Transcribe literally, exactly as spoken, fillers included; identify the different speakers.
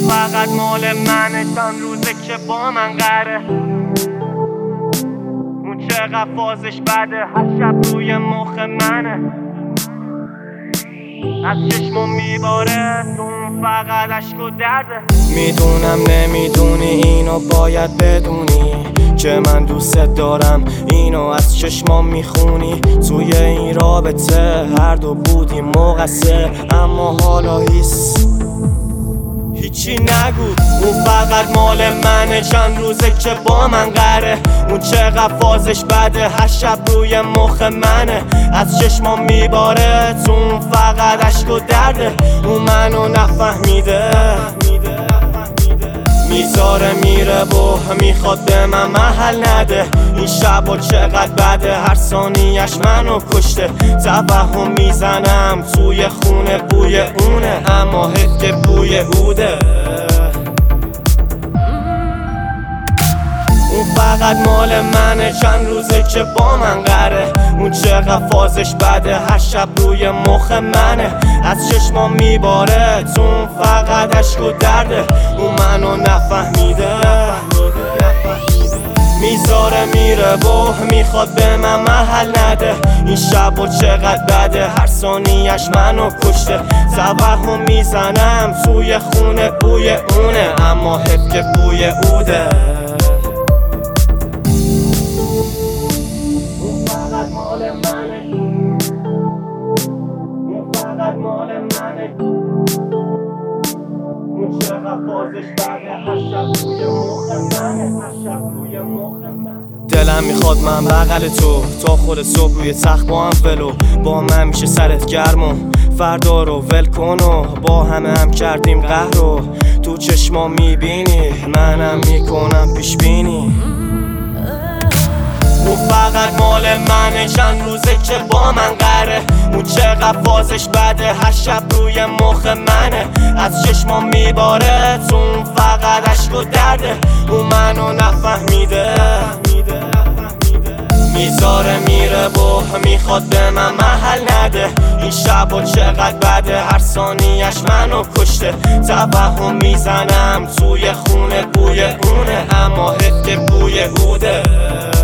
Speaker 1: فقط مال منه، چند روزه که با من قره. اون چقدر فازش بده، هر شب روی مخ منه. از چشمم میباره تو اون فقط عشق و درده.
Speaker 2: میدونم نمیدونی اینو باید بدونی که من دوست دارم، اینو از چشمام میخونی. توی این رابطه هر دو بودیم مقصر، اما حالا هیس هیچی نگو. اون فقط مال منه، چند روزه که با من قره. اون چقدر فازش بده، هر شب روی مخ منه. از چشمام میباره تو اون فقط عشق و درده. اون منو نفهمیده، میذاره میره و میخواد به من محل نده. این شبا چقدر بده، هر ثانیش منو کشته. توهم میزنم توی خونه بوی اونه، اما حس که بوی اوده. اون فقط مال منه، چند روزه که با من قره. اون چقدر فازش بده، هر شب روی مخ منه. از چشمام میباره تو اون فقط عشق و درده. اون منو نفهمیده، میذاره میره و میخواد به من محل نده. این شب و چقدر بده، هر ثانیش منو کشته. توهم میزنم توی خونه بوی اونه، اما حس که بوی اوده. مال منه، اون فقط مال منه. اون چقدر فازش بده، هر شب روی مخ منه، هر شب روی مخ منه. دلم میخواد من بغل تو، تا خود صبح روی تخت با هم فلو. با من میشه سرت گرم و فردا رو ول کن و با همه هم کردیم قهر و تو چشما میبینی، منم میکنم پیش بینی. اون فقط مال منه، چند روزه که با من قره. اون چقدر فازش بده، هر شب روی مخ منه. از چشمام میباره تو اون فقط عشق و درده. اون منو نفهمیده، میذاره میره و میخواد به من محل نده. این شب و چقدر بده، هر ثانیش منو کشته. توهم میزنم توی خونه بوی اونه، اما حس که بوی اوده.